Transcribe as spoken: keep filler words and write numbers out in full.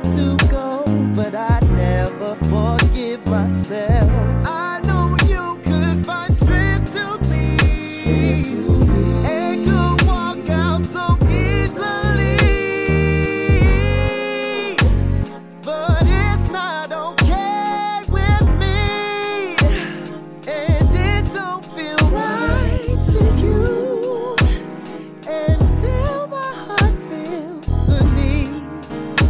want to go, but I never forgive myself.